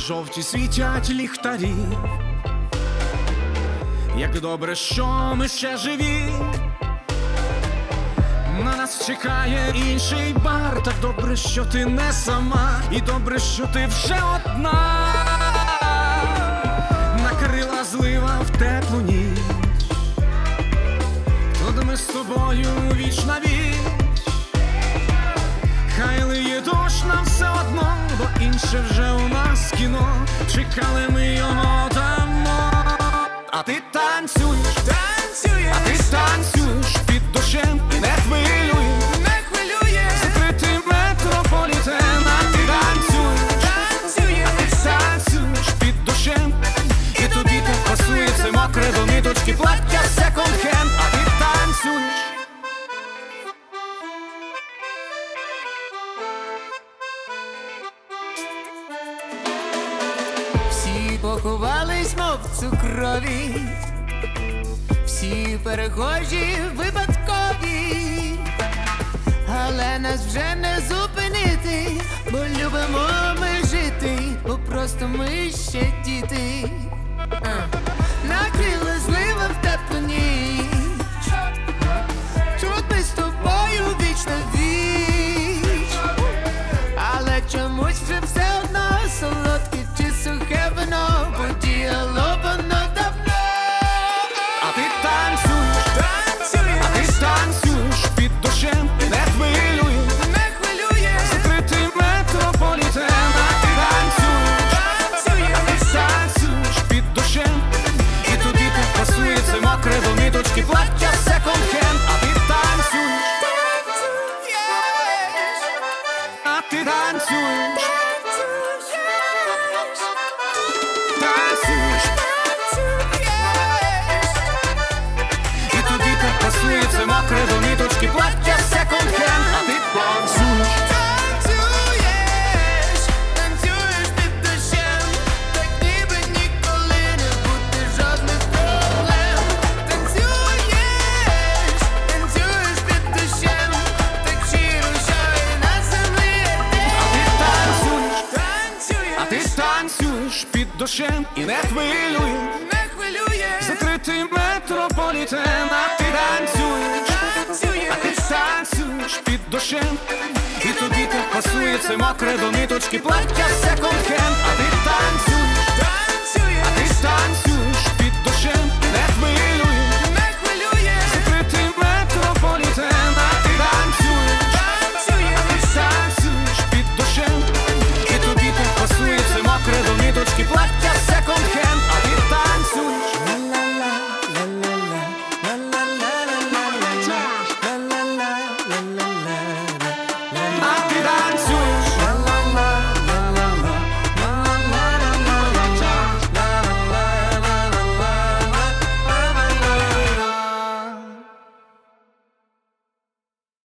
жовті світять ліхтарі. Як добре, що ми ще живі. На нас чекає інший бар. Так добре, що ти не сама, і добре, що ти вже одна. Накрила злива в теплу ніч. Тут ми з тобою віч на віч. Хай лиє дощ, нам все одно, бо інше вже у нас кіно. Чекали ми його давно. А ти танцюєш, танцюєш, а ти танцюєш під дощем і не хвилює, не хвилює закритий метрополітен. А ти танцюєш, танцюєш, а ти танцюєш під дощем, і тобі так пасує це мокре до ниточки плаття секонд-хенд. А ти танцюєш. Всі поховались, мов цукрові, всі перехожі випадкові, але нас вже не зупинити, бо любимо ми жити, бо просто ми ще діти. Накрила злива в теплу ніч, тут ми з тобою віч на віч, але чомусь вже все одно солодке чи сухе вино подіяло воно давно. А ти танцюєш, танцюєш, а ти танцюєш під дощем і не хвилює, Не хвилює закритий метрополітен. А ти танцюєш, танцюєш, а ти танцюєш під дощем, і тобі так пасує це мокре до ниточки плаття секонд-хенд. А ти танцюєш, а ти танцюєш, танцюєш, і тобі так пасує це мокре до ниточки плаття секонд-хенд. А ти танцюєш. Танцюєш під дощем, так ніби ніколи не буде жодних проблем. Танцюєш під дощем, так щиро, що і на землі є А ти танцюєш під дощем і не хвилює, не хвилює закритий метрополітен. А ти танцюєш, а ти танцюєш під дощем, і тобі так пасує це мокре до ниточки плаття секонд-хенд. А ти